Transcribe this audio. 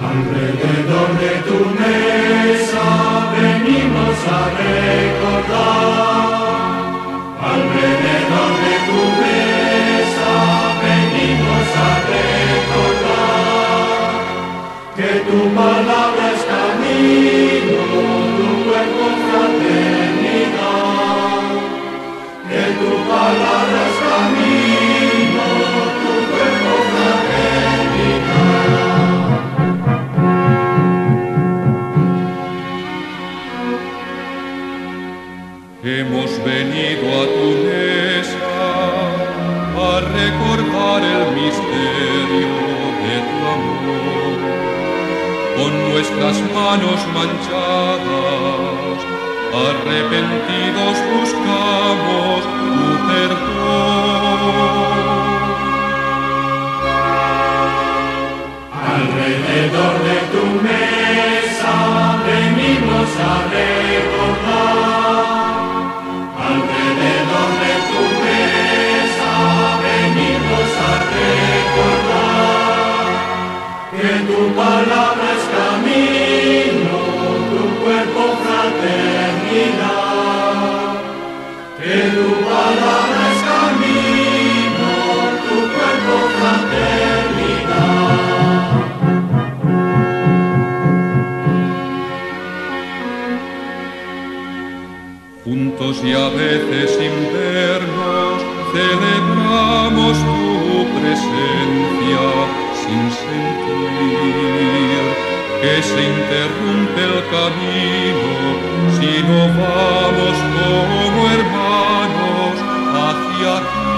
Alrededor de tu mesa venimos a recordar. Alrededor de tu mesa venimos a recordar que tu palabra es camino, tu cuerpo fraternidad. Que tu palabra es camino, tu cuerpo fraternidad. Hemos venido a tu mesa a recordar el misterio de tu amor. Con nuestras manos manchadas, arrepentidos buscamos tu perdón. Alrededor de tu mesa venimos a recordar. Alrededor de tu mesa venimos a recordar que tu palabra es camino, tu cuerpo fraternidad. Que tu palabra es camino, tu cuerpo fraternidad. Juntos y a veces sin vernos, celebramos tu presencia sin sentir que se interrumpe el camino si no vamos como hermanos hacia ti.